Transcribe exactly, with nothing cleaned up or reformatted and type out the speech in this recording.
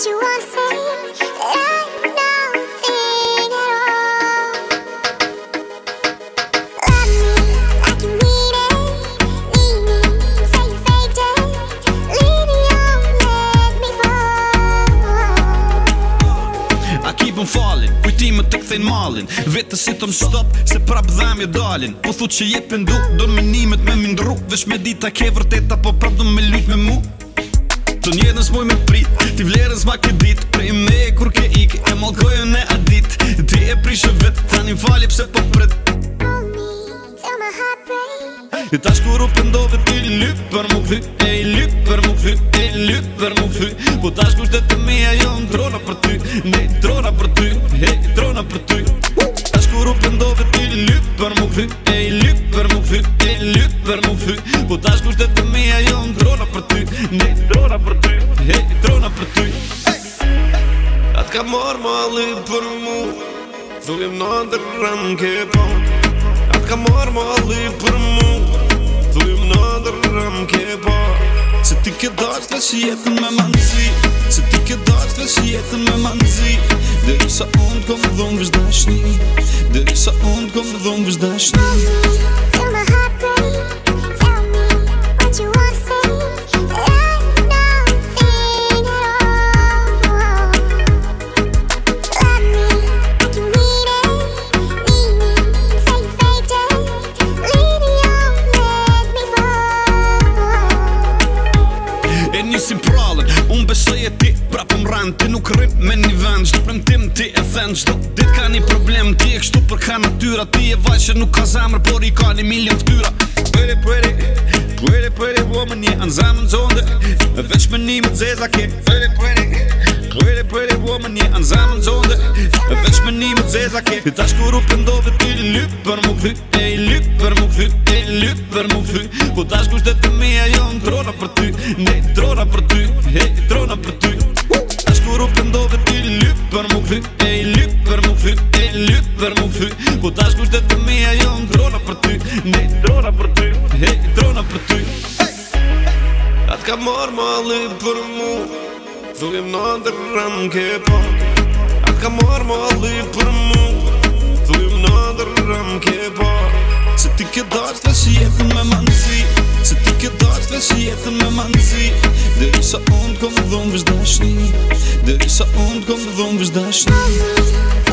what you wanna say. Ain't nothing at all. Love me like you need it, need me, say you faked it. Leave me on, let me fall. I keep on falling, kujtime të kthejnë malin. Vete si të më stop, se prap dhamje dalin. Po thu që jepin du, do në minimet me mindru. Vesh me dita ke vërteta, po prap do me lyt me mu. Të njetën s'moj me prit, ti vlerën s'ma ke dit. Prej me kur ke ik, e malkojën e adit. Ti e prishe vet, tani fali pse po prit. Hold me till my heart breaks. E tash kur u pëndove ti lyp për mu kthy. E i lyp për mu kthy, e i lyp për mu kthy. Po tash kushtet të mija jo në trona për ty. Ne trona për ty, he trona për ty. Tash kur u pëndove ti lyp për mu kthy. E i lyp për mu kthy, e i lyp për mu kthy. Po tash kushtet të mija jo në trona për ty. Ne trona për ty, he trona për ty. Atë ka marrë malli për mu, thullim në ndërëm ke po. Atë ka marrë malli për mu, thullim në ndërëm ke po. Se ti ke dash të që jetën me manzi, se ti ke dash të që jetën me manzi. Deri sa unë t'kom dhonë vësh dashni, deri sa unë t'kom dhonë vësh dashni. Hold me till my heart breaks. Tell me what you wanna say. Ain't nothing at all. Love me like you need it, need me, say you faked it. Leave me on, let me fall. E nisim prallën, unë besoj e ti prapë m'ran. Ti nuk rrim me një vend, çdo premtim ti e then. Çdo dit ka një problem, ti e kështu për ka natyra. Ti e vaj që nuk ka zemër, por i ka një milion ftyra. Pretty, pretty, pretty, pretty woman, je anë zemën zonde. Veç me një më zeza ke. Pretty, pretty, pretty, pretty woman, je anë zemën zonde. Veç me një më zeza ke. E tash kur u pëndove ti lyp për mu kthy. E i lyp për mu kthy, e i lyp për mu kthy. Po tash kushtet të mija jo në trona për ty. Ne trona për ty, he trona për ty. Tash kur u pëndove ti lyp për mu kthy. E i lyp për mu kthy, e i lyp për mu kthy. Po tash kushtet të mija jo në trona për ty. Ne trona për ty, he trona për ty. Atë ka marrë malli për mu, thullim në ndërëm ke po. Atë ka marrë malli për mu, thullim në ndërëm ke po. Se ti ke dash të që jetën me manzi, se ti ke dash të që jetën me manzi. Deri sa unë t'kom dhonë vësh dashni, deri sa unë t'kom dhonë vësh dashni. Hold me